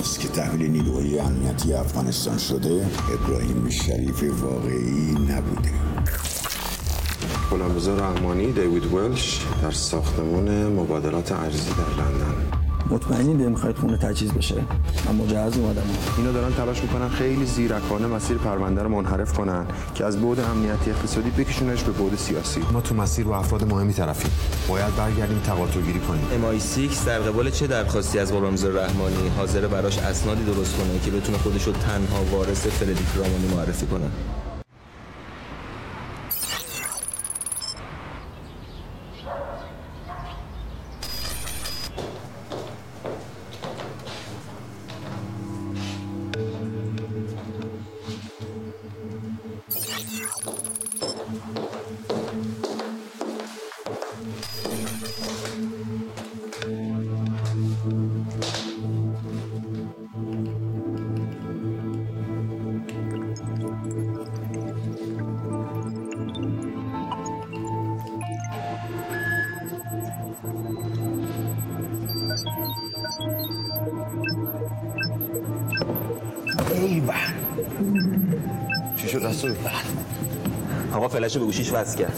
ماست که تحویل نیروهای امنیتی افغانستان شده ابراهیم شریف واقعی نبوده. غلامرضا رحمانی، دیوید ولش در ساختمان مبادلات ارزی در لندن. مطمئنین نمیخواید خونه تجهیز بشه؟ من مجهز اومدم. اینا دارن تلاش میکنن خیلی زیرکانه مسیر پرونده رو منحرف کنن که از بعد امنیتی اقتصادی بکشونش به بعد سیاسی. ما تو مسیر با افراد مهمی طرفیم. باید برگردیم تقاطع‌گیری کنیم. MI6 در قبال چه درخواستی از غلامرضا رحمانی حاضر براش اسنادی درست کنه که بتونه خودش رو تنها وارث فردریک رامانی معرفی کنه. چی شد دستور؟ آقا فلش رو به گوشیش وصل کرد.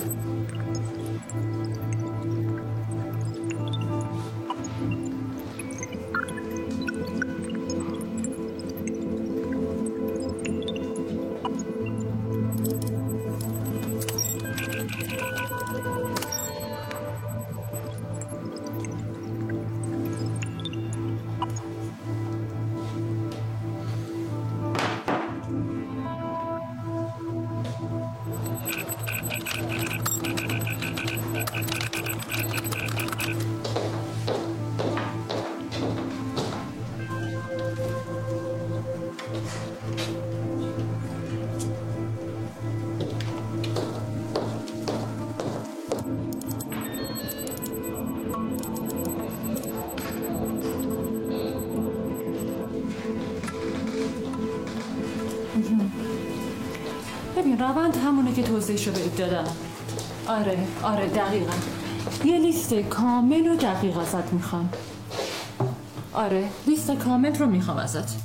ببین روند همونه که توضیحشو بهت دادم. آره دقیقا. یه لیست کامل و دقیق ازت میخوام. آره لیست کامل رو میخوام ازت.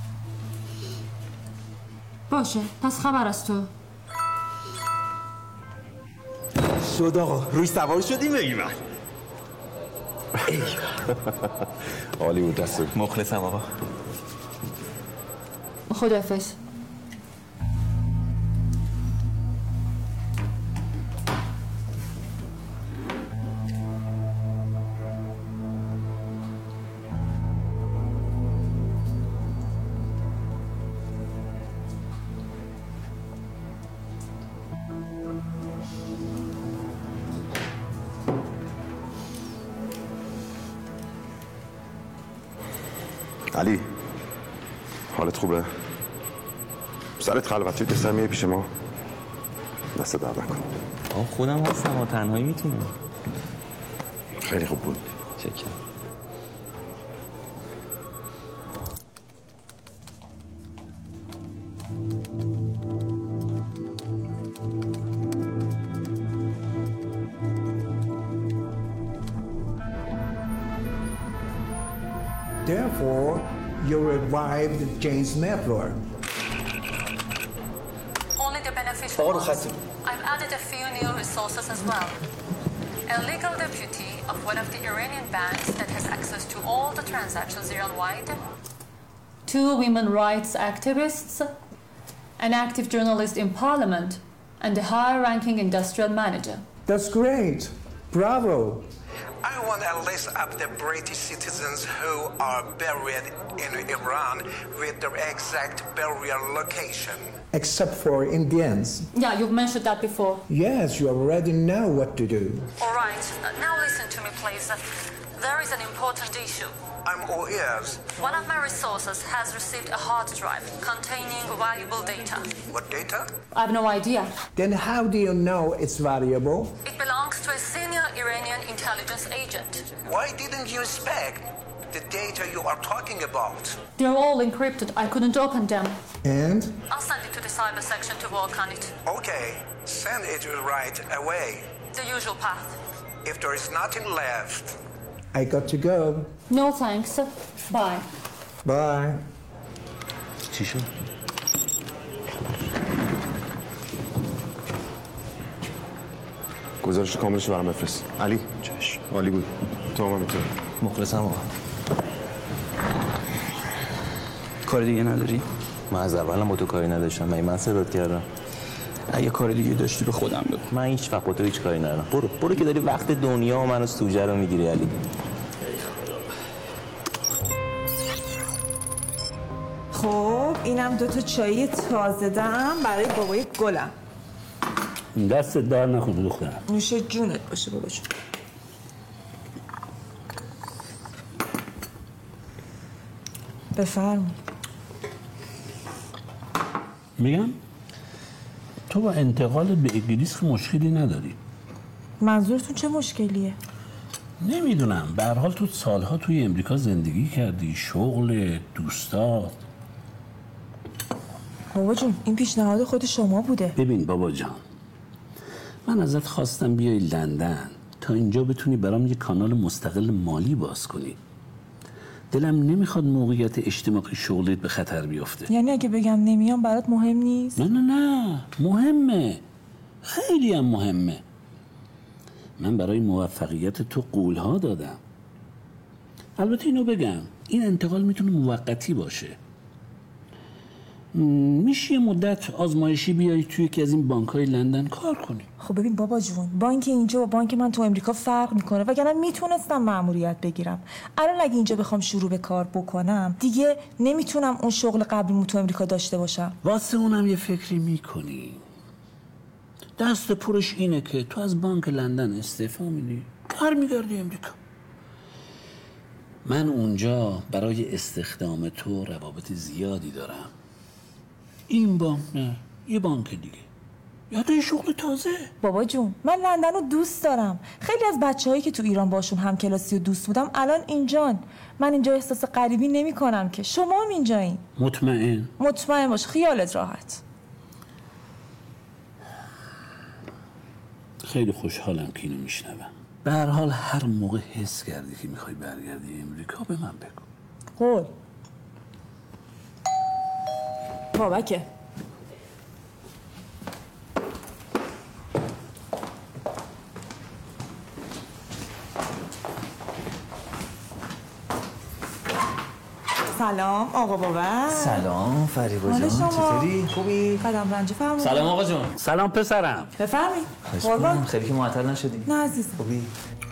باشه پس خبر از تو. شد آقا روی سوار شدیم بگیم. عالی بود دستور. مخلصم آقا. خداحافظ. علی حالت خوبه؟ سرت خلوت شد میای پیش ما. دست درد نکن. خودم هستم و تنهایی میتونم. خیلی خوب بود. چکرم. Therefore, you revived Jane's network. Only the beneficial ones. I've added a few new resources as well. A legal deputy of one of the Iranian banks that has access to all the transactions Iran-wide. 2 women rights activists, an active journalist in parliament, and a high-ranking industrial manager. That's great. Bravo. I want a list of the British citizens who are buried in Iran with their exact burial location. Except for Indians. Yeah, you've mentioned that before. Yes, you already know what to do. All right. Now listen to me, please. There is an important issue. I'm all ears. One of my resources has received a hard drive containing valuable data. What data? I have no idea. Then how do you know it's valuable? It belongs to a senior Iranian intelligence agent. Why didn't you inspect the data you are talking about? They're all encrypted. I couldn't open them. And? I'll send it to the cyber section to work on it. Okay, send it right away. The usual path. If there is nothing left, I got to go. No thanks. Bye. Bye. چی شد؟ گزارش کاملش برام بفرست. علی چشم. عالی بود. تو هم همینطور. مخلصم آقا. کار دیگه نداری؟ من از اولم با تو کاری نداشتم. من صدات کردم. اگه کار دیگه داشتی به خودم بگو. من هیچ وقت با تو هیچ کاری ندارم. برو که داری وقت دنیا و منو سوجه رو میگیری علی. خب اینم 2 چای تازه دم برای بابای گلم. دست در نکنه دخترم. نوش جونت باشه بابا جون. بفرم. میگم تو با انتقال به انگلیس که مشکلی نداری. منظورتون چه مشکلیه؟ نمیدونم، به هر حال تو سالها توی امریکا زندگی کردی، شغل، دوستات. بابا جون این پیشنهاد خود شما بوده. ببین بابا جان، من ازت خواستم بیای لندن تا اینجا بتونی برام یه کانال مستقل مالی باز کنی. دلم نمیخواد موقعیت اجتماعی شغلت به خطر بیفته. یعنی اگه بگم نمیام برات مهم نیست؟ نه مهمه، خیلی هم مهمه. من برای موفقیت تو قولها دادم. البته اینو بگم، این انتقال میتونه موقتی باشه. میشه یه مدت آزمایشی بیایی توی یکی از این بانک‌های لندن کار کنی. خب ببین بابا جون، بانک اینجا و بانک من تو امریکا فرق میکنه، وگرنه میتونستم مأموریت بگیرم. الان اگه اینجا بخوام شروع به کار بکنم دیگه نمیتونم اون شغل قبلیمو تو امریکا داشته باشم. واسه اونم یه فکری میکنی. دست پرش اینه که تو از بانک لندن استعفا میدی، برمیگردی امریکا. من اونجا برای استخدام تو روابط زیادی دارم. این بانک نه، یه بانک دیگه، یا تو یه شغل تازه. بابا جون من لندن رو دوست دارم. خیلی از بچه‌هایی که تو ایران باشون همکلاسی و دوست بودم الان اینجان. من اینجا احساس غریبی نمی‌کنم که. شما هم اینجایین. مطمئن باش، خیالت راحت. خیلی خوشحالم که اینو میشنوم. به هر حال هر موقع حس کردی که میخوای برگردی امریکا به من بگو. قول. بابکه. سلام آقا بابا. سلام فریبا جان، چطوری؟ خوبی؟ قدم رنجه فرمون. سلام آقا جون. سلام پسرم. بفرمایید. قربان. خیلی که معطل نشدی. نه عزیزم. خوبی؟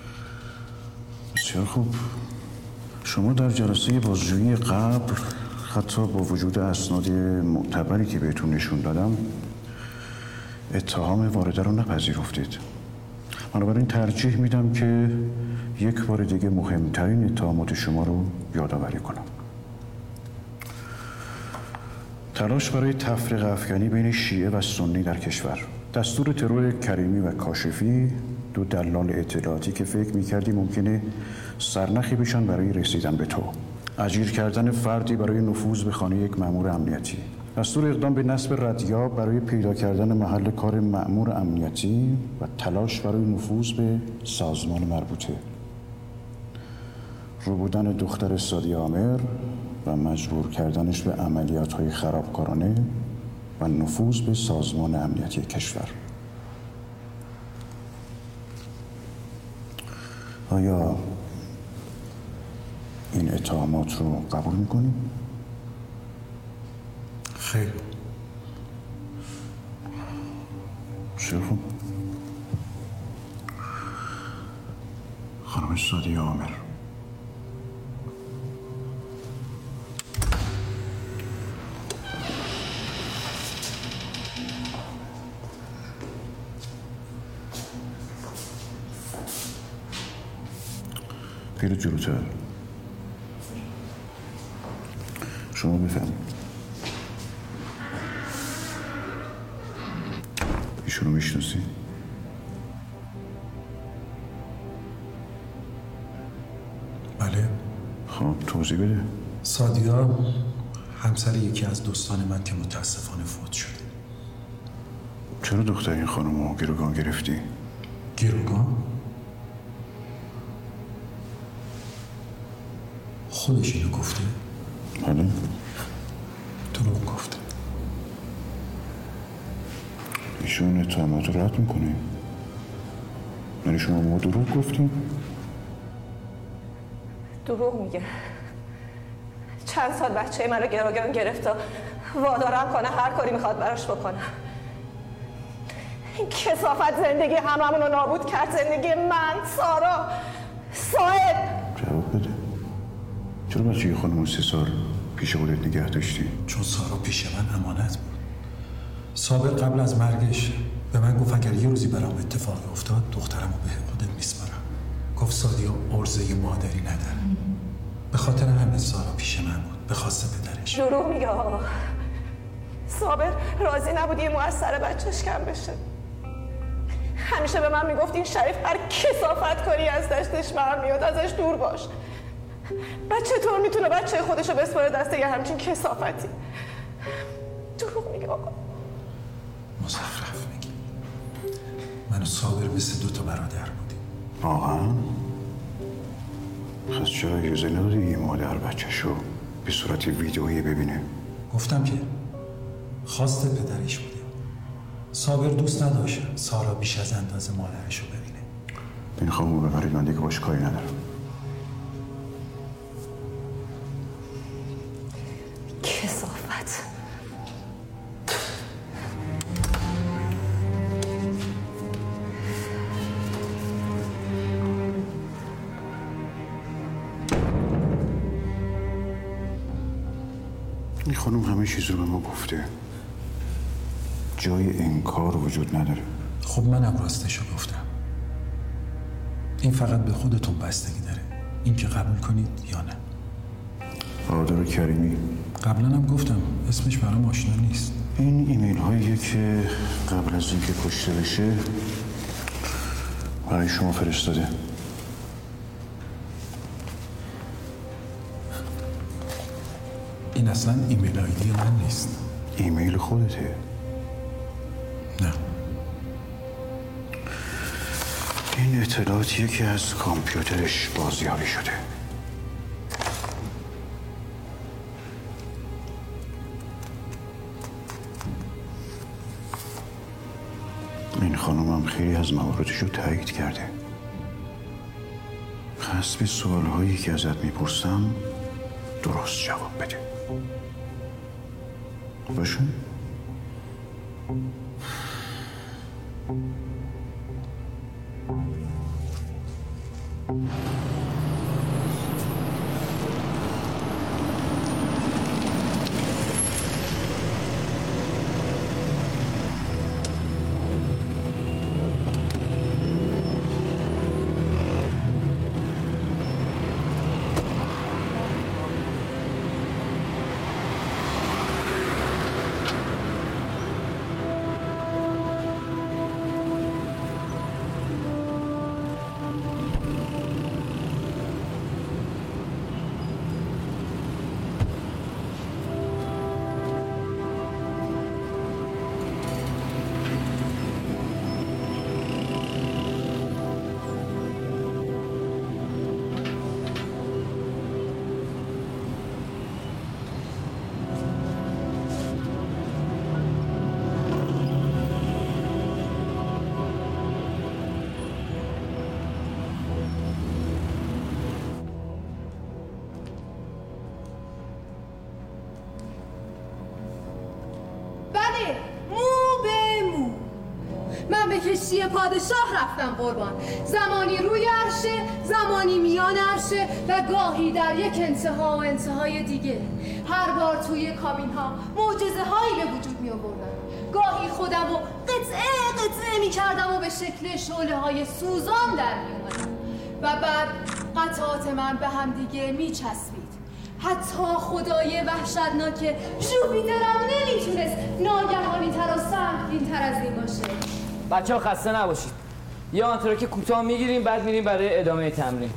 بسیار خوب. شما در جلسه بازجویی قبل حتی با وجود اسناد معتبری که بهتون نشون دادم اتهام وارده رو نپذیرفتید. بنابراین ترجیح میدم که یک بار دیگه مهمترین اتهامات شما رو یادآوری کنم. تلاش برای تفریق افکنی بین شیعه و سنی در کشور، دستور ترور کریمی و کاشفی، 2 دلال اطلاعاتی که فکر میکردی ممکنه سرنخی بشن برای رسیدن به تو، اجیر کردن فردی برای نفوذ به خانه یک مأمور امنیتی، دستور اقدام به نصب ردیاب برای پیدا کردن محل کار مأمور امنیتی و تلاش برای نفوذ به سازمان مربوطه، روبودن دختر سادی عامر و مجبور کردنش به عملیات‌های خرابکارانه و نفوذ به سازمان امنیتی کشور. آیا این اتهامات رو قبول می‌کنی؟ خیلی. بسیار خوب. خانم سادی عامر، خیلی جلوتر. شما بفهمید. ایشونو میشناسی؟ بله. خب توضیح بده. سادیا همسر یکی از دوستان من که متاسفانه فوت شده. چرا دختر این خانم رو گروگان گرفتی؟ گروگان؟ خودش اینو گفته؟ بله. دروغ بچه اون اتهامات رو رد میکنه. یعنی شما ما دروغ گفتیم؟ دروغ میگه. چند سال بچه من رو گروگان گرفت و وادارم کنه هر کاری میخواد براش بکنم. این کثافت زندگی هممون رو نابود کرد. زندگی من، سارا، صاحب. جواب بده. چرا بچه خانم 3 سال پیش خودت نگه داشتی؟ چون سارا پیش من امانت بود. صابر قبل از مرگش به من گفت اگر یه روزی برام اتفاقی افتاد دخترمو به خودت میسپارم. گفت سادیا عرضه مادری نداره. به خاطر همین سارا پیش من بود، به خواست پدرش. دروغ میگه آقا. صابر راضی نبود یه مو از سر بچهش کم بشه. همیشه به من میگفت این شریف هر کثافت کاری از دستش برمیاد ازش دور باش. بچه طور میتونه بچه خودشو بسپاره دست یه همچین کثافتی. دروغ میگه آقا. مزخرف میگی. من و صابر مثل 2 برادر بودیم. واقعا؟ خب چرا اجازه ندادی یه مادر بچه‌شو به صورت ویدئویی ببینه؟ گفتم که خواست پدرش بوده. صابر دوست نداشت سارا بیش از اندازه مادرشو ببینه. این خانمو ببرید، من دیگه باش کاری ندارم. کثافت. این خانم همه چیز رو به ما گفته. جای انکار وجود نداره. خب منم راستشو گفتم. این فقط به خودتون بستگی داره، این که قبول کنید یا نه. بهادر کریمی قبلا هم گفتم اسمش برام آشنا نیست. این ایمیل هاییه که قبل از اینکه کشته بشه برای شما فرستاده. این اصلا ایمیل آیدی من نیست. ایمیل خودته؟ نه. این اطلاعاتیه که از کامپیوترش بازیابی شده. این خانومم خیلی از مواردش رو تایید کرده. حسب سوالهایی که ازت میپرسم درست جواب بده. باشه؟ کشتی پادشاه رفتم قربان. زمانی روی عرشه، زمانی میان عرشه و گاهی در یک انتها و انتهای دیگه. هر بار توی کابین ها معجزه هایی به وجود می آوردم. گاهی خودم رو قطعه می کردم و به شکل شعله های سوزان در می اومدم و بعد قطعات من به هم دیگه می چسبید. حتی خدای وحشتناک جوپیترم نمیتونست ناگهانی تر و سنگین تر از این باشه. بچه ها خسته نباشید. یه آنتراک کوتاه میگیریم بعد میریم برای ادامه تمرین.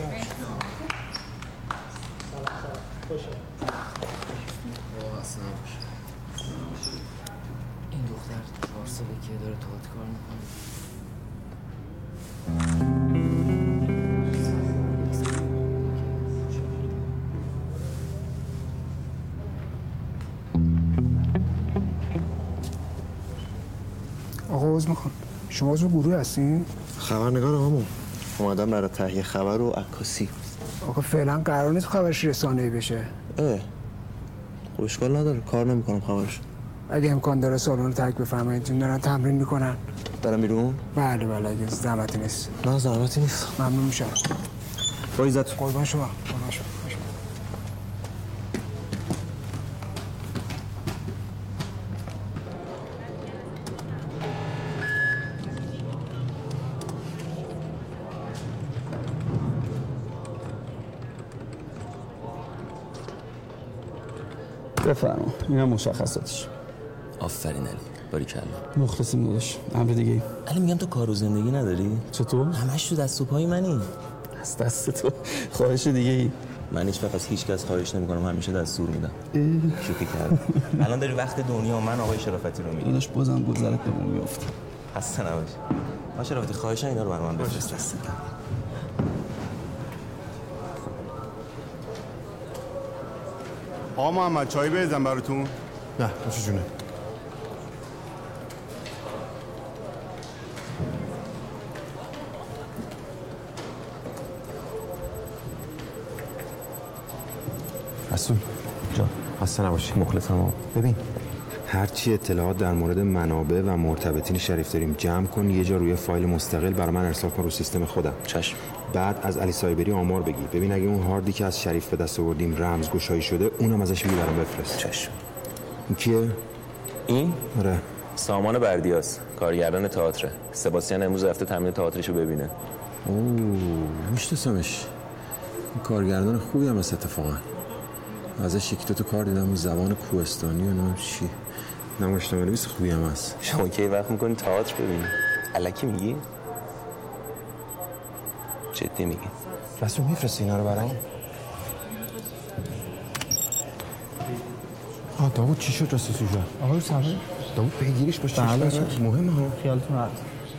این دختر 4 ساله که داره تئاتر کار میکنه. آقا عذر میخوام، شما عضو گروه هستین؟ خبرنگار آقامون اومدم برای تهیه خبر و عکاسی. آقا فعلا قرار نیست خبرش رسانه‌ای بشه. خب اشکال نداره، کار نمیکنم خبرش. اگه امکان داره سالن رو ترک بفرمایید، این دارن تمرین میکنن. برم بیرون؟ بله اگه زحمتی نیست. نه زحمتی نیست. ممنون میشم. با عزت. قربان شما. بفرما، اینم مشخصاتش. آفرین علی، باریکلا. مخلصیم داداش. امر دیگه علی میگم تو کار و زندگی نداری؟ چطور؟ همش تو دست و پای منی. از دست تو خواهش دیگه ای؟ من هیچ وقت از هیچ کس خواهش نمی‌کنم، همیشه دستور میدم. شوخی کردم. الان داری وقت دنیا من آقای شرافتی رو میگی. داداش بازم گذرت به من میافته. خسته نباش. آقای شرافتی خواهشاً اینا رو برام بفرست. آقا محمد چای بریزم براتون؟ نه باشه جونه. رسول جان خسته نباشی. مخلصم. ببین هرچی اطلاعات در مورد منابع و مرتبطین شریف داریم جمع کن، یه جا روی فایل مستقل برای من ارسال کن رو سیستم خودم. چشم. بعد از علی سایبری آمار بگی، ببین اگه اون هاردی که از شریف به دست آوردیم رمزگشایی شده اونم ازش بگی برام بفرست. چشم. این کیه؟ این؟ آره. سامان بردیاس، کارگردان تئاتر. سباستیان امروز رفته تمرین تئاترشو ببینه. میشناسمش. این کارگردان خوبی هم هست اتفاقا. ازش یکی دو کار دیدم زبان کوهستانی و نام چی. نمایشنامه‌نویس خوبی هم هست. شما کی وقت میکنی تئاتر ببینی؟ الکی میگی؟ جدی میگی؟ رسول میفرستی اینا رو برام؟ داوود چی شد راستی سوژه؟ آقا سلام. داوود بگیریش باشه. مهمه ها. خیالتون راحت.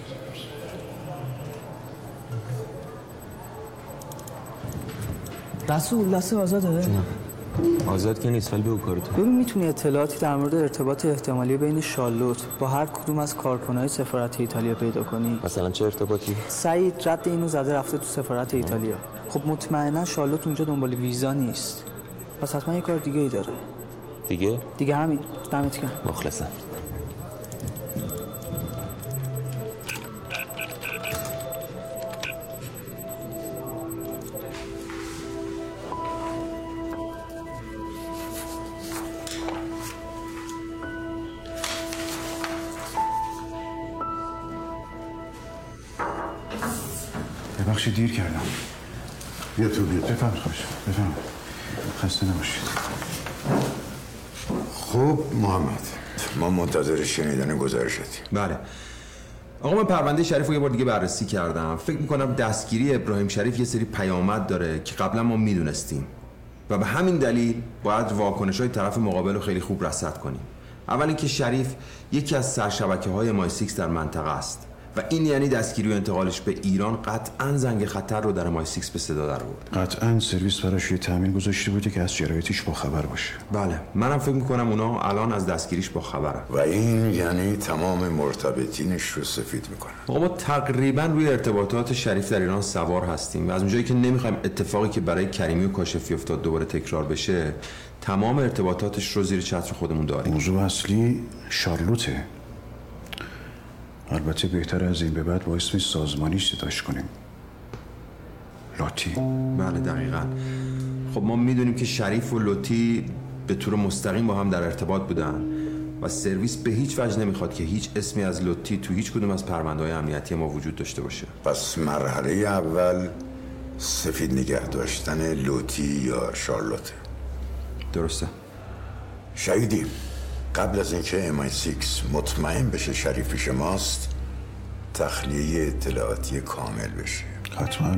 رسول لحظه آزاده؟ آزاد که نیست ولی بگو کارتون. ببین میتونی اطلاعاتی در مورد ارتباط احتمالی بین شارلوت با هر کدوم از کارکنای سفارت ایتالیا پیدا کنی؟ مثلا چه ارتباطی؟ سعید رد اینو زده رفته تو سفارت ایتالیا. خب مطمئنا شارلوت اونجا دنبال ویزا نیست. پس حتما یه کار دیگه ای داره. دیگه همین. دمت گرم. مخلصم. ببخشید دیر کردم. بیا تو بیا. بفهم خوش. بفهم. خسته نباشید. خب محمد ما منتظر شنیدن گزارشتی. بله آقا، من پرونده شریف رو یه بار دیگه بررسی کردم. فکر میکنم دستگیری ابراهیم شریف یه سری پیامد داره که قبلا ما میدونستیم و به همین دلیل باید واکنش‌های طرف مقابل رو خیلی خوب رصد کنیم. اول اینکه شریف یکی از سرشبکه‌های مای 6 در منطقه است و این یعنی دستگیری و انتقالش به ایران قطعاً زنگ خطر رو در مای 6 به صدا در آورد. قطعاً سرویس براش یه تامین گذاشته بوده که از شرایطش با خبر باشه. بله منم فکر میکنم اونا الان از دستگیریش با خبرن و این یعنی تمام مرتبطینش رو سفید میکنن. ما تقریبا روی ارتباطات شریف در ایران سوار هستیم و از اونجایی که نمیخوایم اتفاقی که برای کریمی و کاشفی افتاد دوباره تکرار بشه، تمام ارتباطاتش رو زیر چتر خودمون داریم. موضوع اصلی شارلوته. البته بهتر از این به بعد با اسم سازمانی صداش کنیم. لوتی. بله دقیقاً. خب ما میدونیم که شریف و لوتی به طور مستقیم با هم در ارتباط بودن و سرویس به هیچ وجه نمیخواد که هیچ اسمی از لوتی تو هیچ کدوم از پرونده‌های امنیتی ما وجود داشته باشه. پس مرحله اول سفید نگه داشتن لوتی یا شارلوت. درسته. شهیدی قبل از اینکه MI6 مطمئن بشه شریف پیش ماست، تخلیه اطلاعاتی کامل بشه. حتما.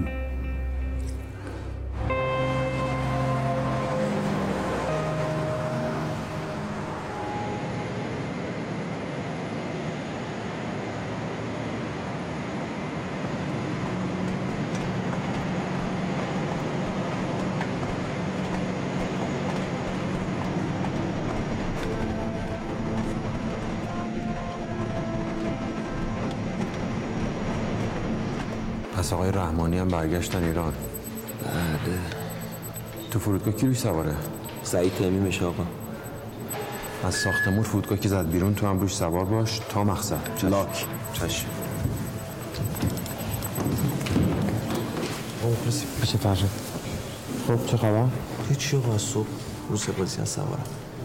پس آقای رحمانی هم برگشتن ایران؟ بله. تو فرودگاه کی روش سواره؟ سعید تیمیمش آقا. از ساختمون فرودگاه که زد بیرون تو هم روش سوار باش تا مقصد. لاک. چشم. مخلصی پیش فرشد. خب چه خبر؟ هیچی آقا، از صبح رو سپاسی از سوارم.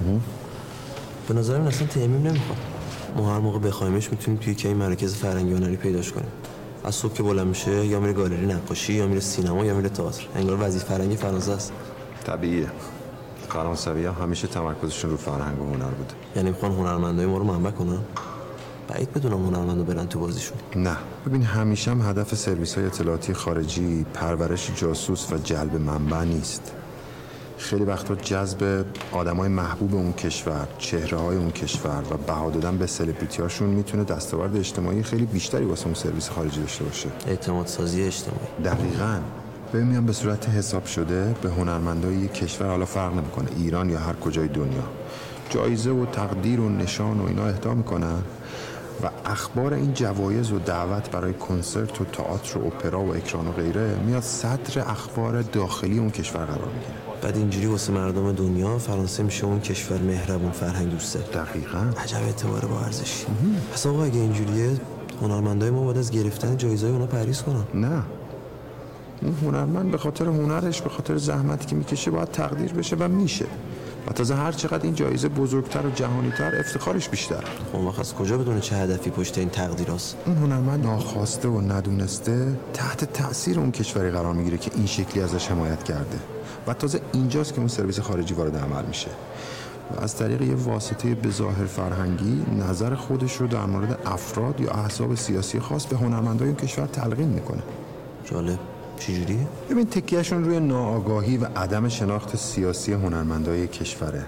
به نظرم اصلا تیمیم نمیخواد. ما هر موقع بخوایمش میتونیم توی کی مراکز فرهنگی و هنری پیداش کنیم. از صبح که بلند میشه یا میره گالری نقاشی یا میره سینما یا میره تئاتر. انگار وزیر فرهنگ فرانسه است. طبیعیه. فرانسوی‌ها همیشه تمرکزشون رو فرهنگ و هنر بوده. یعنی میخوان هنرمندای ما رو منبع کنن؟ بعید بدونم هنرمندو برن تو بازیشون. نه، ببین همیشه هم هدف سرویس‌های اطلاعاتی خارجی پرورش جاسوس و جلب منبع نیست. خیلی وقتا جذب آدمای محبوب اون کشور، چهره‌های اون کشور و بها دادن به سلبریتی‌هاشون میتونه دستاورد اجتماعی خیلی بیشتری واسه اون سرویس خارجی داشته باشه. اعتماد سازی اجتماعی. دقیقاً. ببین میان به صورت حساب شده به هنرمندای یک کشور، حالا فرق نمیکنه ایران یا هر کجای دنیا، جایزه و تقدیر و نشان و اینا اهدا میکنن و اخبار این جوایز و دعوت برای کنسرت و تئاتر و اپرا و اکران و غیره میاد صدر اخبار داخلی اون کشور قرار میگیره. بعد اینجوری واسه مردم دنیا فرانسه میشه اون کشور مهربون، فرهنگ دوسته. دقیقاً. عجب اعتبار با ارزشی. پس آقا اگه اینجوریه هنرمندای ما باید از گرفتن جایزه‌های اونا پرهیز کنن. نه، اون هنرمند به خاطر هنرش، به خاطر زحمتی که میکشه باید تقدیر بشه و میشه. و تازه هر چقدر این جایزه بزرگتر و جهانی‌تر افتخارش بیشتر. خب وقت از کجا بدونه چه هدفی پشت این تقدیر هست؟ اون هنرمند ناخواسته و ندونسته تحت تأثیر اون کشوری قرار میگیره که این شکلی ازش حمایت کرده و تازه اینجاست که اون سرویس خارجی وارد عمل میشه و از طریق یه واسطه بظاهر فرهنگی نظر خودش رو در مورد افراد یا احزاب سیاسی خاص به هنرمندای اون کشور تلقین میکنه. جالب. چجوریه؟ ببین تکیهشون روی ناآگاهی و عدم شناخت سیاسی هنرمندای کشوره.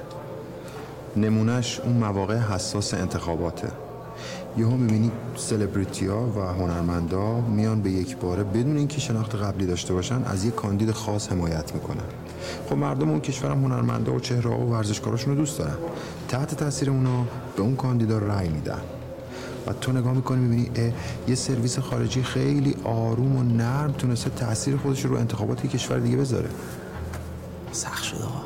نمونهش اون مواقع حساس انتخاباته. یهو میبینی سلبریتی‌ها و هنرمندا میان به یک باره بدون اینکه شناخت قبلی داشته باشن از یک کاندید خاص حمایت میکنن. خب مردم اون کشورم هنرمندا و چهره‌ها و ورزشکاراشون رو دوست دارن. تحت تاثیر اونا به اون کاندیدا رأی میدن. و تو نگاه میکنی میبینی یه سرویس خارجی خیلی آروم و نرم تونسته تأثیر خودش رو انتخابات یک کشور دیگه بذاره. سخت شد آقا.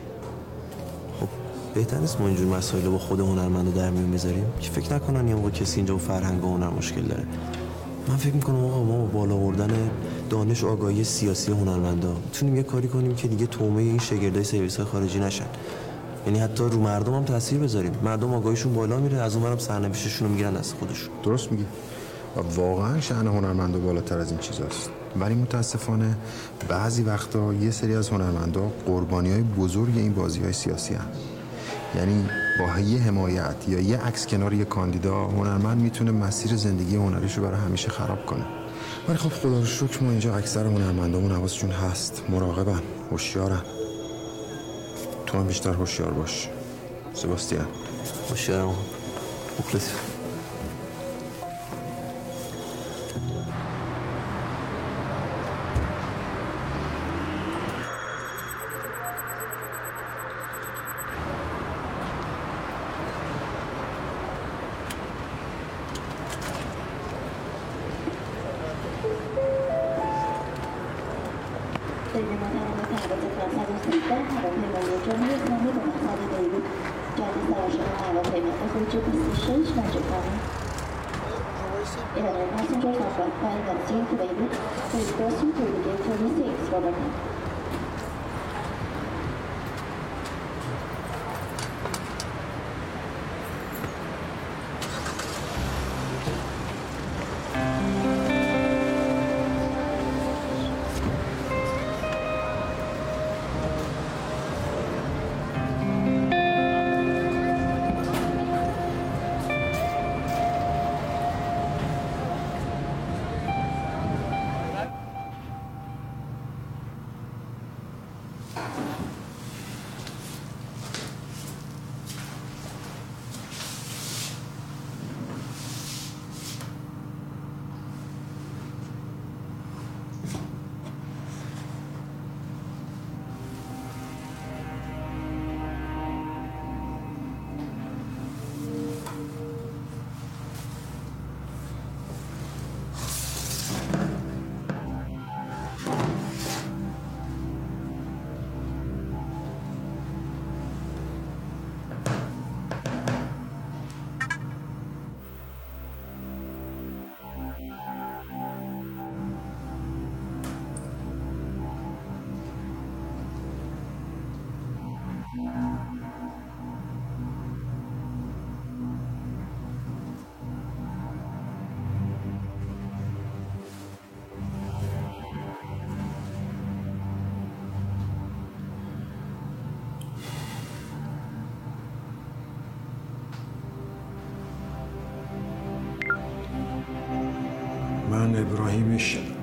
خب بهتر نیست ما اینجور مسائل رو با خود هنرمندا در میون بذاریم که فکر نکنن یه موقع کسی اینجا با فرهنگ و هنر مشکل داره. من فکر میکنم آقا ما با بالا آوردن دانش و آگاهی سیاسی هنرمندا میتونیم یه کاری کنیم که دیگه تومه این شاگردای سرویس‌های خارجی نشن. یعنی حتی رو مردم هم تاثیر بذاریم. مردم آگاهیشون بالا میره، از اونورم سرنوشتشون رو میگیرن دست خودشون. درست میگی. و واقعا شأن هنرمندا بالاتر از این چیزاست. ولی متاسفانه بعضی وقتا یه سری از هنرمندا قربانیای بزرگ این بازی‌های سیاسی هستند. یعنی با یه حمایت یا یه عکس کنار یه کاندیدا هنرمند میتونه مسیر زندگی هنریش رو برای همیشه خراب کنه. ولی خب خدا رو شکر ما اینجا اکثر هنرمندامون حواسشون هست، مراقبن، هوشیارن. تو هم بیشتر هوشیار باش. سباستیان. هوشیارم. مخلص. ابراهیم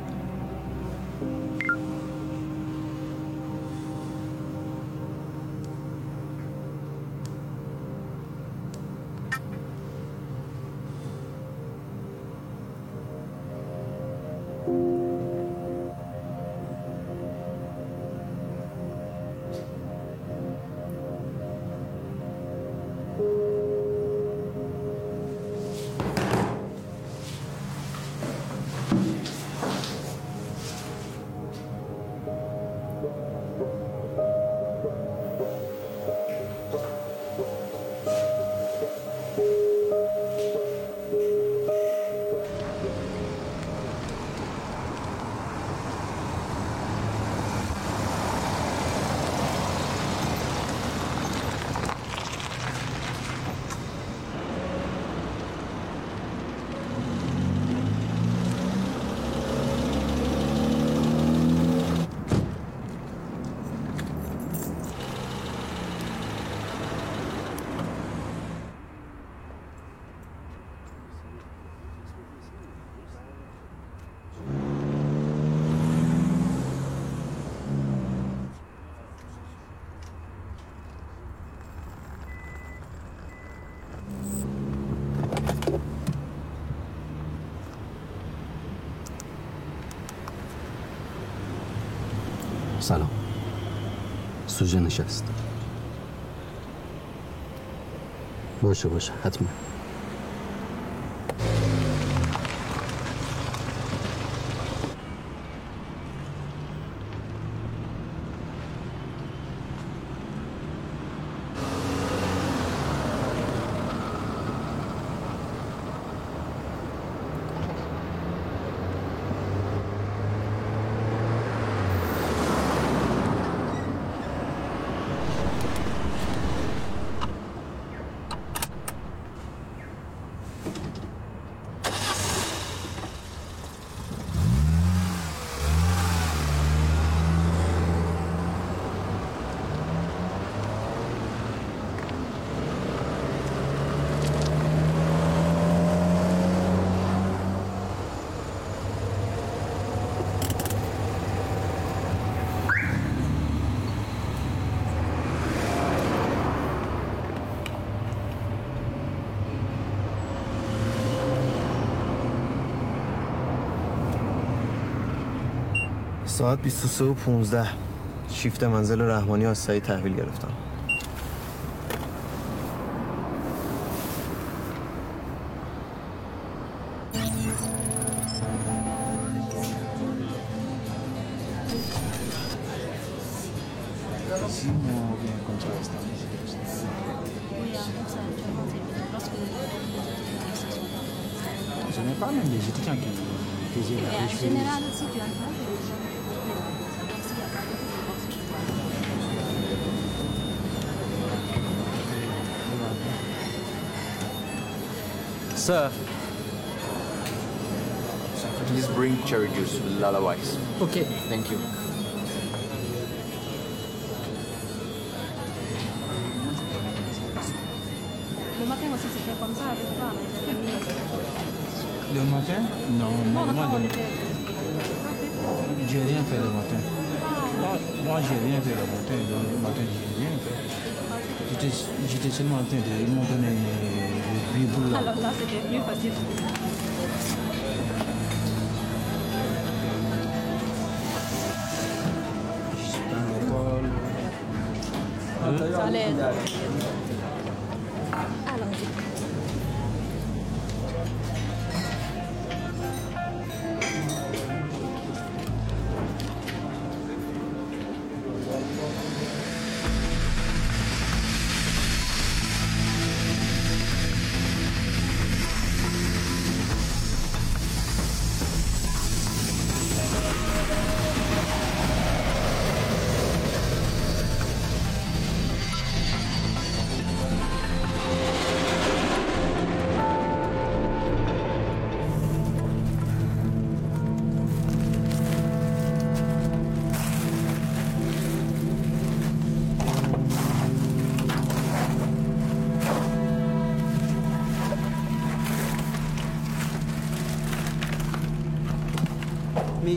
سلام. سوژه نشست. باشه حتما. ساعت 23:15 شیفت منزل رحمانی از سعید تحویل گرفتم. Sir, please bring cherry juice with lullabies. Okay. Thank you. Le matin? Non, moi, j'ai rien fait le matin. Moi, j'ai rien fait le matin. Le matin, j'ai rien fait. J'étais seulement en train de... Ils m'ont donné des boules là. Alors là, c'était plus facile. Ça l'aide. Allons-y.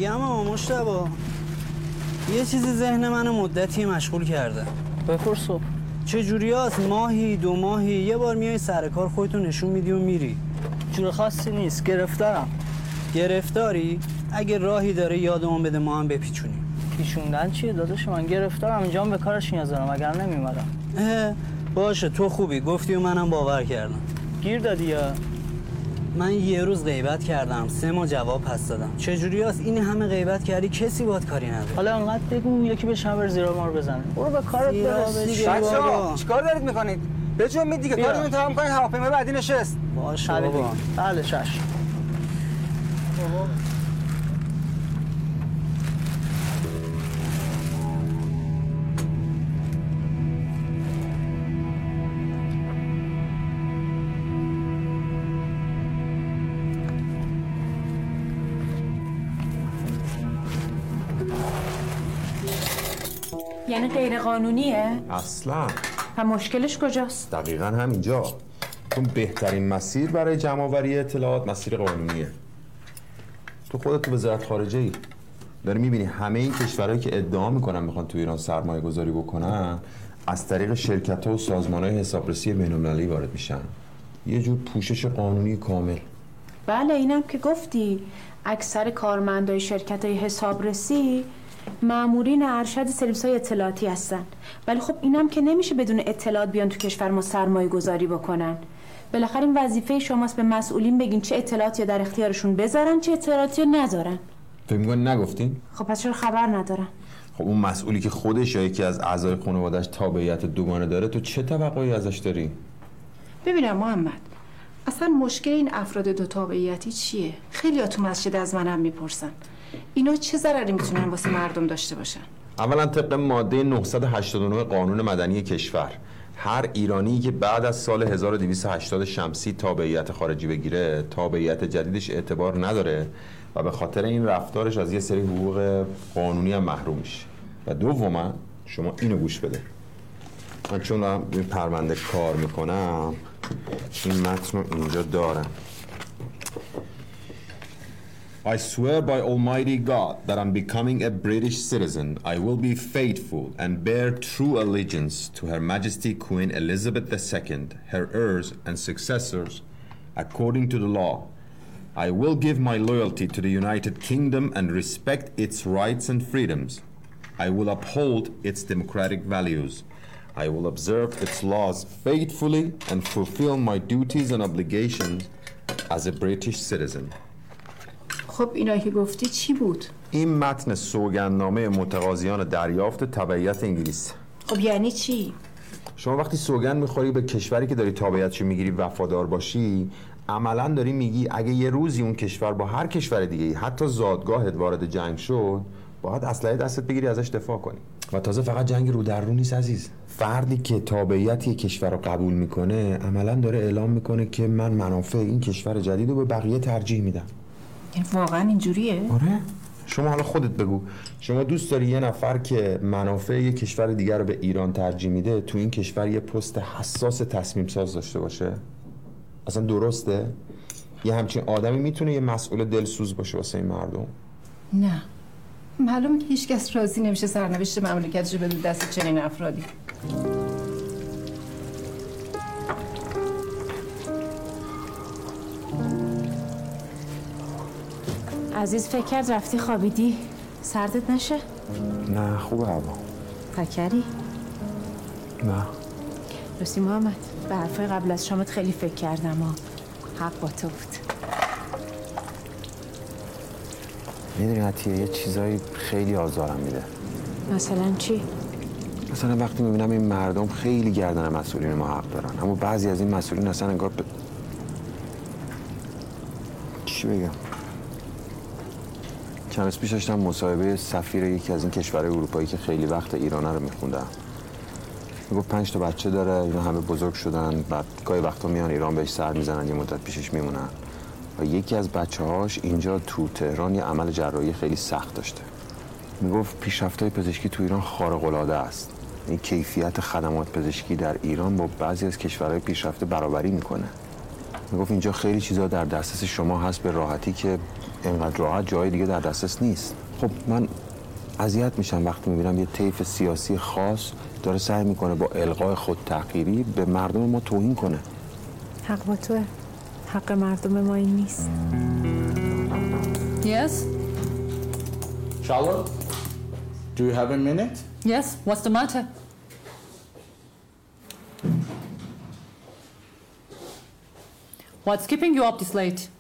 میگم مشتبه یه چیزی ذهن منو مدتی مشغول کرده. بپرسو. چه جوری هست؟ ماهی 2 ماهی یه بار میای سر کار خودتو نشون میدی و میری؟ جور خاصی نیست، گرفتارم. گرفتاری؟ اگه راهی داره یادمون بده ما هم بپیچونیم. پیچوندن چیه داداش من؟ گرفتارم، اینجا هم به کارش نیاز دارم، اگر نمیومدم. باشه تو خوبی گفتی و منم باور کردم. گیر دادی یا؟ من یه روز غیبت کردم 3 ماه جواب پس دادم. چجوری هست این همه غیبت کردی کسی باهات کاری نداره؟ حالا انقدر بگو یکی به شمر زیرا ما رو بزنه. برو به کارت برس. بچه‌ها چیکار دارید میکنید؟ بجنبید دیگه، کارتون تمام کنید، هواپیما بعدی نشست. باشه بابا. بله چشم. یعنی غیر قانونیه؟ اصلا. و مشکلش کجاست؟ دقیقاً همینجا. چون بهترین مسیر برای جمع‌آوری اطلاعات مسیر قانونیه. تو خودت تو وزارت خارجه ای داری میبینی همه این کشورهایی که ادعا میکنن میخوان تو ایران سرمایه گذاری بکنن از طریق شرکت‌ها و سازمان‌های حسابرسی بین‌المللی وارد میشن. یه جور پوشش قانونی کامل. بله اینم که گفتی اکثر کارمندای شرکت‌های حسابرسی مامورین ارشد سرویس‌های اطلاعاتی هستن. ولی خب اینم که نمیشه بدون اطلاعات بیان تو کشور ما سرمایه گذاری بکنن. بالاخره این وظیفه شماست به مسئولین بگین چه اطلاعاتی در اختیارشون بذارن چه اطلاعاتی نذارن. فکر می‌کنی نگفتین؟ خب پس چرا خبر ندارن؟ خب اون مسئولی که خودش یا یکی از اعضای خانواده‌اش تابعیت دوگانه داره تو چه توقعی ازش داری؟ ببینم محمد، اصلا مشکل این افراد 2 تابعیتی چیه؟ خیلی‌ها تو مسجد از منم میپرسن. اینا چه ضرری میتونن واسه مردم داشته باشن؟ اولا طبق ماده 989 قانون مدنی کشور هر ایرانی که بعد از سال 1280 شمسی تابعیت خارجی بگیره تابعیت جدیدش اعتبار نداره و به خاطر این رفتارش از یه سری حقوق قانونی هم محروم میشه. و دوما شما اینو گوش بده. من چون دارم این پرونده کار میکنم این متن رو اینجا دارم. I swear by Almighty God that I'm becoming a British citizen. I will be faithful and bear true allegiance to Her Majesty Queen Elizabeth II, her heirs and successors, according to the law. I will give my loyalty to the United Kingdom and respect its rights and freedoms. I will uphold its democratic values. I will observe its laws faithfully and fulfill my duties and obligations as a British citizen. خب اینا که گفتی چی بود؟ این متن سوگندنامه متقاضیان دریافت تبعیت انگلیس. خب یعنی چی؟ شما وقتی سوگند میخوری به کشوری که داری تابعیتشو میگیری وفادار باشی عملا داری میگی اگه یه روزی اون کشور با هر کشور دیگه حتی زادگاهت وارد جنگ شد باید اسلحه دستت بگیری ازش دفاع کنی. و تازه فقط جنگ رو در رو نیست عزیز. فردی که تابعیت یک کشور رو قبول میکنه عملا داره اعلام میکنه که من منافع این کشور جدید رو به بقیه ترجیح میدم. واقعا اینجوریه؟ آره. شما حالا خودت بگو شما دوست داری یه نفر که منافع یه کشور دیگر رو به ایران ترجیح میده تو این کشور یه پست حساس تصمیم ساز داشته باشه؟ اصلا درسته؟ یه همچین آدمی میتونه یه مسئول دلسوز باشه واسه این مردم؟ نه معلومه که هیچ کس راضی نمیشه سرنوشت مملکتش رو بده دست چنین افرادی. عزیز فکر کرد رفتی خوابیدی سردت نشه؟ نه خوبه هوا. فکری؟ نه راستی محمد به حرفای قبل از شامت خیلی فکر کردم حق با تو بود. میدونی عطیه یه چیزایی خیلی آزارم میده. مثلا چی؟ مثلا وقتی میبینم این مردم خیلی گردن مسئولین ما حق دارن اما بعضی از این مسئولین اصلا انگار چی بگم؟ چند روز پیش داشتم مصاحبه سفیر یکی از این کشورهای اروپایی که خیلی وقت ایرانه رو میخوندم. میگفت 5 تا بچه داره، اینا همه بزرگ شدن، بعد گاهی وقتا میان ایران بهش سر میزنن، یه مدت پیشش میمونن و یکی از بچه‌هاش اینجا تو تهران یه عمل جراحی خیلی سخت داشته. میگفت پیشرفت‌های پزشکی تو ایران خارق‌العاده است. این کیفیت خدمات پزشکی در ایران با بعضی از کشورهای پیشرفته برابری میکنه. میگفت اینجا خیلی چیزا در دسترس شما هست به راحتی که اینقدر راحت جای دیگه در دسترس نیست. خب من اذیت میشم وقتی میبینم یه طیف سیاسی خاص داره سعی میکنه با الغای خود تحقیری به مردم ما توهین کنه. حق با توه. حق مردم ما این نیست. Yes? Charlotte, do you have a minute? Yes, what's the matter? What's keeping you up this late?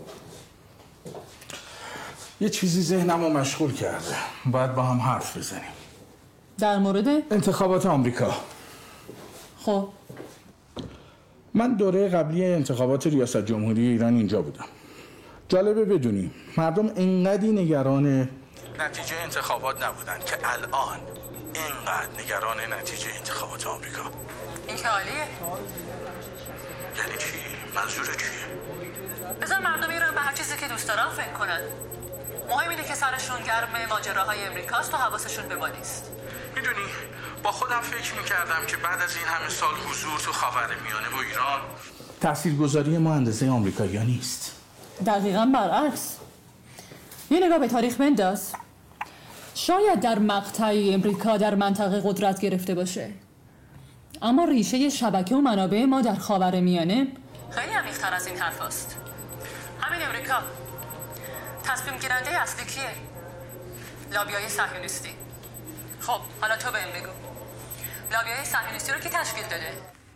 یه چیزی ذهنمو مشغول کرده. باید با هم حرف بزنیم. در مورد؟ انتخابات آمریکا. خب من دوره قبلی انتخابات ریاست جمهوری ایران اینجا بودم. جالبه بدونیم مردم اینقدی نگران نتیجه انتخابات نبودن که الان اینقدر نگران نتیجه انتخابات آمریکا. این که عالیه. یعنی چی؟ منظور چیه؟ بذار مردم ایران به هر چیزی که دوست دارن فکر کنن. مهم اینه که سرشون گرم ماجراهای امریکاست و حواسشون به ما نیست. میدونی با خودم فکر میکردم که بعد از این همه سال حضور تو خاورمیانه و ایران تاثیرگذاری ما اندازه آمریکایی‌ها نیست. دقیقاً برعکس. یه نگاه به تاریخ بنداز. شاید در مقطعی امریکا در منطقه قدرت گرفته باشه، اما ریشه شبکه و منابع ما در خاورمیانه خیلی عمیق‌تر از این حرف است. همین امریکا تصمیم گیرنده اصلی کیه؟ لابیای صهیونیستی. خب حالا تو بهم بگو لابیای صهیونیستی رو کی تشکیل داده؟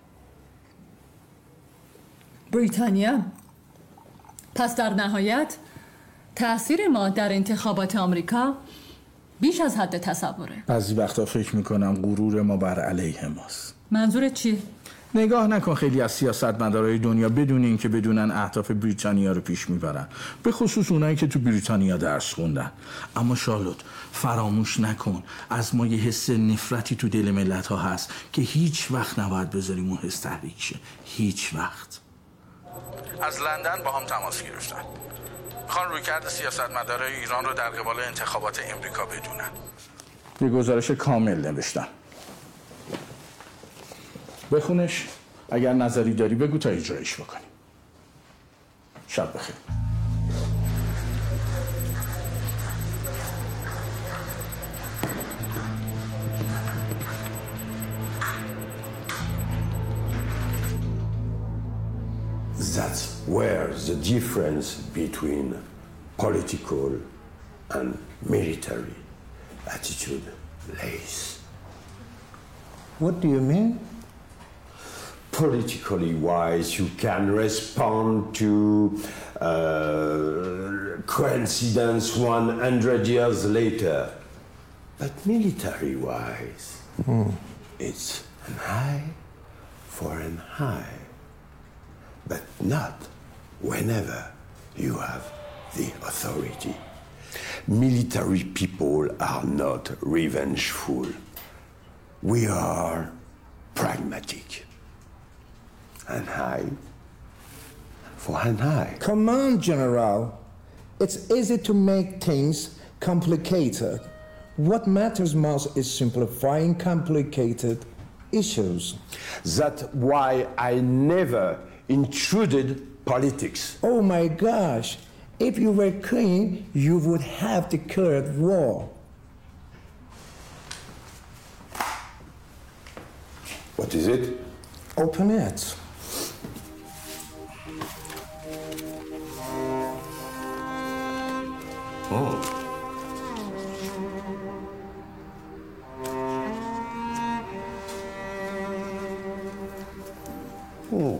بریتانیا. پس در نهایت تأثیر ما در انتخابات آمریکا بیش از حد تصوره. بعضی وقتا فکر میکنم غرور ما بر علیه ماست. منظورت چی؟ نگاه نکن خیلی از سیاستمدارای دنیا بدون این که بدونن اهداف بریتانیا رو پیش میبرن، به خصوص اونایی که تو بریتانیا درس خوندن. اما شارلوت فراموش نکن از ما یه حس نفرتی تو دل ملت ها هست که هیچ وقت نباید بذاریم اون حس تحریک شه. هیچ وقت. از لندن با هم تماس گرفتن. میخوان رویکرد سیاستمدارای ایران رو در قبال انتخابات امریکا بدونن. یه گزارش کامل نوشتن. بخونش، اگر نظری داری بگو تا اجرایش بکنیم. شب بخیر. That's where the difference between political and military attitude lays. What do you mean? Politically wise, you can respond to coincidence 100 years later. But military wise, it's an eye for an eye. But not whenever you have the authority. Military people are not revengeful. We are pragmatic. An eye for an eye. Come on, General. It's easy to make things complicated. What matters most is simplifying complicated issues. That's why I never intruded politics. Oh my gosh. If you were king, you would have declared war. What is it? Open it. Oh. Oh.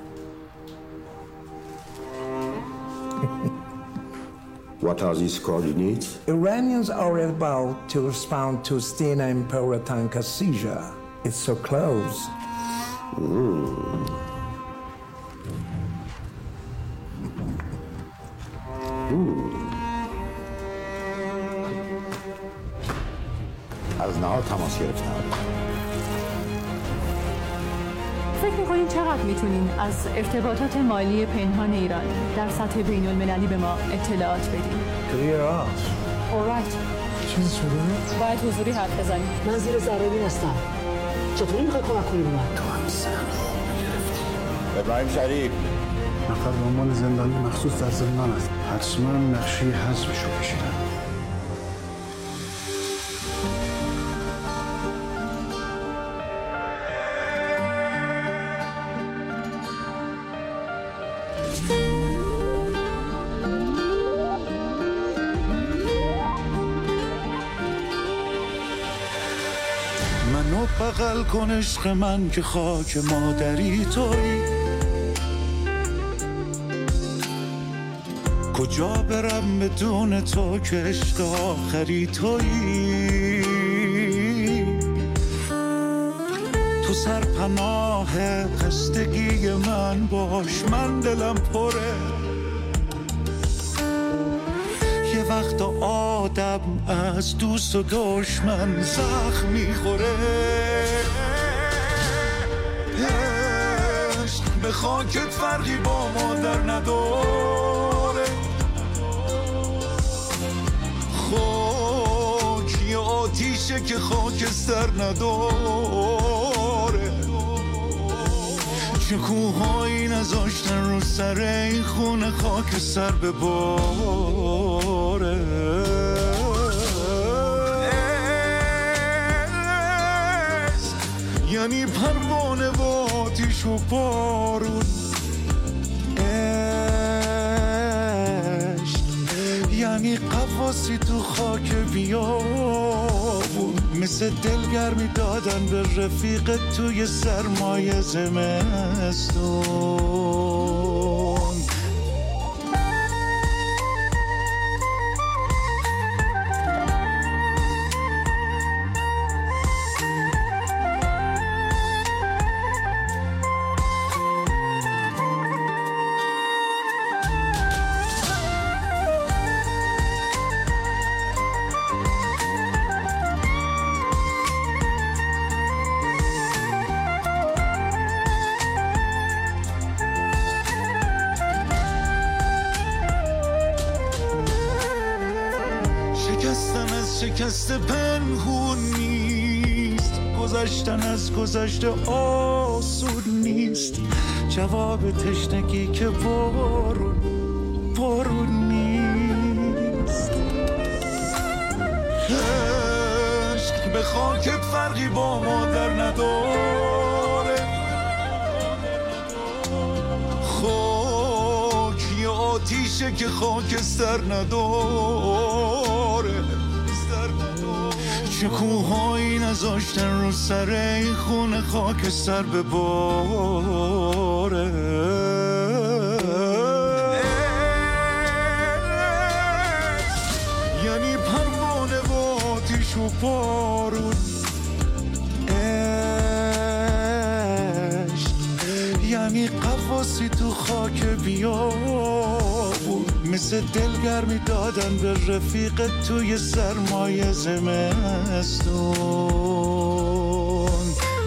What are these coordinates? Iranians are about to respond to Stena Impera tanker seizure. It's so close. از نهار تماس گرفتم. فکر می‌کنین چقدر میتونین از ارتباطات مالی پنهان ایران در سطح بین المللی به ما اطلاعات بدین؟ Clear off. Alright. چیزی شده؟ باید حضوری حرف بزنیم. من زیر ذره‌بین هستم. چطوری میخوای کمک کنی به من؟ تو هم سرخواب گرفتی. ابراهیم شریف نفر به عنوان زندانی مخصوص در زندان است. حتما نقشه حذفش رو کشیدن. منو بغل کن عشق من که خاک مادری تویی. کجا برم بدون تو که عشق آخری تویی. تو سرپناه خستگی من باش، من دلم پره. یه وقت آدم از دوست و دشمن زخم میخوره. عشق به خاکت فرقی با مادر نداره. خاک یه آتیشه که خاک سر نداره. چه کوهایی نذاشتن رو سر این خونه خاک سر بباره. یعنی پروانه و آتیش و بارون. یعنی قواسی تو خاک بیابون، مثل دلگرمی دادن به رفیق توی سرمایه زمستون. شکست پنهون نیست، گذشتن از گذشته آسون نیست. جواب تشنگی که بارون نیست. عشق به خاکت فرقی با مادر نداره. خاک یه آتیشه که خاک سر نداره. چه کوهایی نذاشتن رو سر این خونه خاک سر بباره. یعنی پروانه و آتیش و بارون. یعنی قواسی تو خاک بیابون، مثل دلگرمی دادن به رفیق توی سرمایه زمستون.